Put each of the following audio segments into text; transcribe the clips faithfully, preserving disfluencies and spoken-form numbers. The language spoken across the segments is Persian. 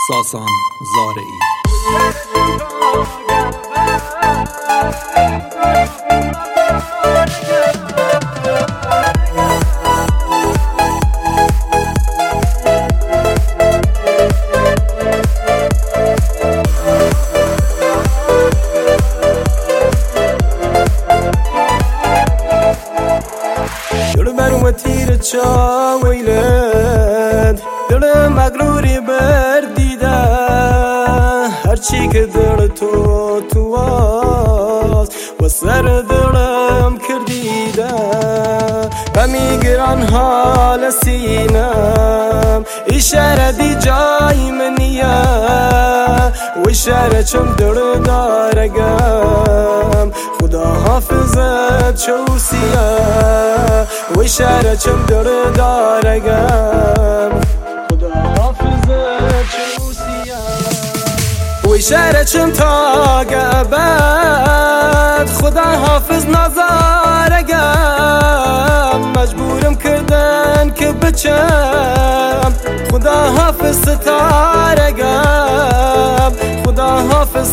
ساسان زارعی. و تیر چا ویلد دل مغروری بردیده، هرچی که دل تو تو آز و سر دلم کردیده. غمی گران حال سینم اشاره دی جای منیه، و اشاره چون دل دارگم خدا حافظت چوسیه. و اشاره چون دل دارگم خدا حافظت چوسیه. و اشاره چون تا گبد خدا حافظ نظارگم. مجبورم کردن که بچم خدا حافظ ستارگم. خدا حافظ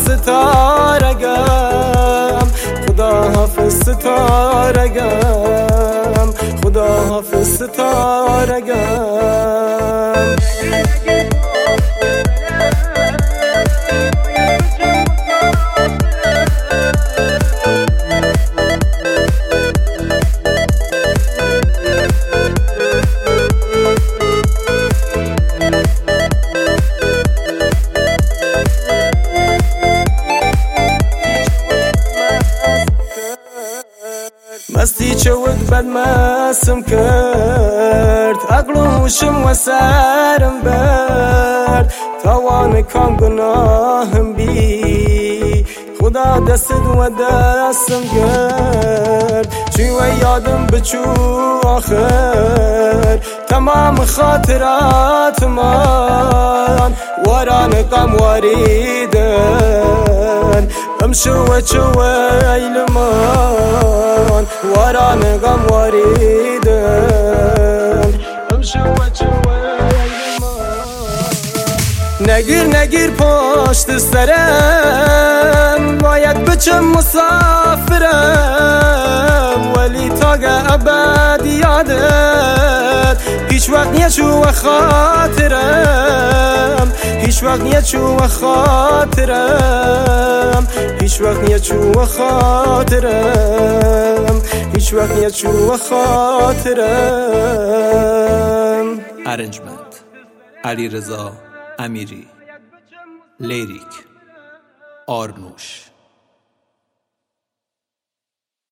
ستارگم. خدا حافظ ستارگم. خدا حافظ ستارگم. مستی چود بد مسم کرد، عقلوشم و سرم برد. توان کام گناهم بی خدا دست و دستم گرد. چی و یادم بچو آخر تمام خاطرات من وران قم واریدن. امشو و چو ایلمان وران غم واریدن. امشو و چو نگیر نگیر پشت سرم، باید بچم مسافرم. ولی تا ابد یادت هیچ وقت نیچو و خاطرم. هیچ وقت نیچو و خاطرم. هیچ وقت نیچو و خاطرم. هیچ وقت نیچو و خاطرم. ارنجمنت علیرضا امیری. لیریک آرنوش.